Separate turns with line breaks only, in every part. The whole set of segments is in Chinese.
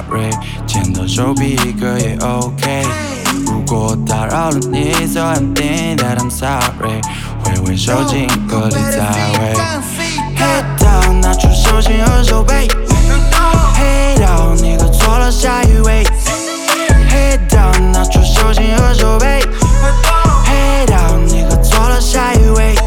sorry， 牵到手比一个也 OK。如果打扰了你 ，so I'm thinking that I'm sorry， 挥挥手进歌里再会。Head down， 拿出手心和手背。黑到你可错了下一位。Head down， 拿出手心和手背。黑到你可错了下一位。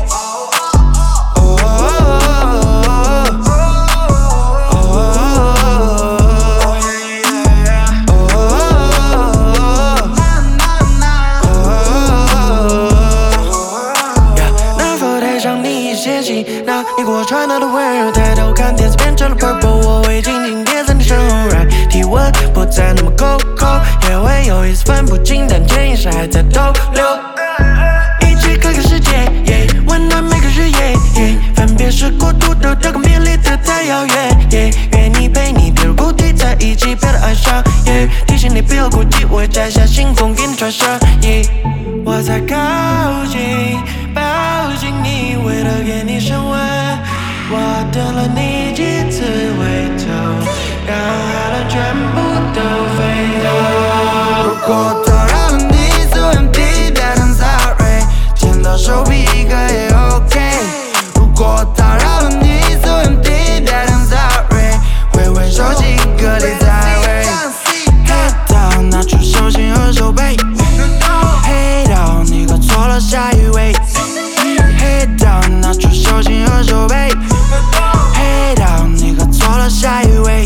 那你给我传达的温柔，抬头看天色变成了 purple， 我会静静跌在你身后，让体温不再那么够，也会有一丝分不清，但潜意识还在逗留。一起看看世界，温暖每个日夜，分别是孤独的，这个迷离的太遥远，愿你陪你跌入谷底，在一起别的爱上，提醒你不要顾忌，我会摘下信封给你穿上，我在靠近，抱紧你，为了给你升温。我等了你几次回头，让爱了全部都飞走。如果打扰了你 ，so empty that I'm sorry， 牵到手比一个也 OK。如果打扰了你 ，so empty that I'm sorry， 挥挥手进歌里再会。Head down， 拿出手心和手背。黑到你可错了下一位。Head down， 拿出手心和手背。黑到你可错了下一位。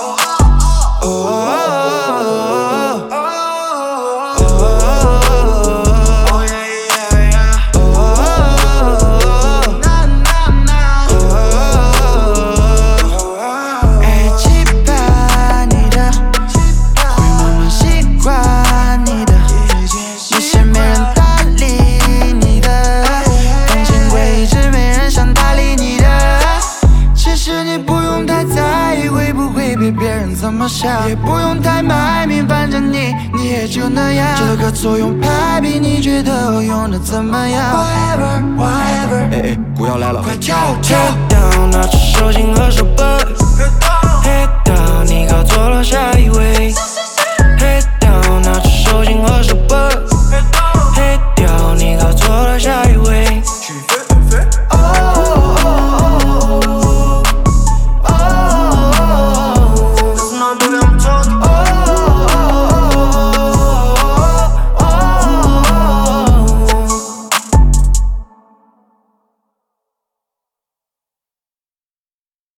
也不用太卖命，反正你也就那样。这个作用排比，你觉得我用的怎么样 ？Whatever， 不要来了，快跳！ Down， 拿出手心和手背。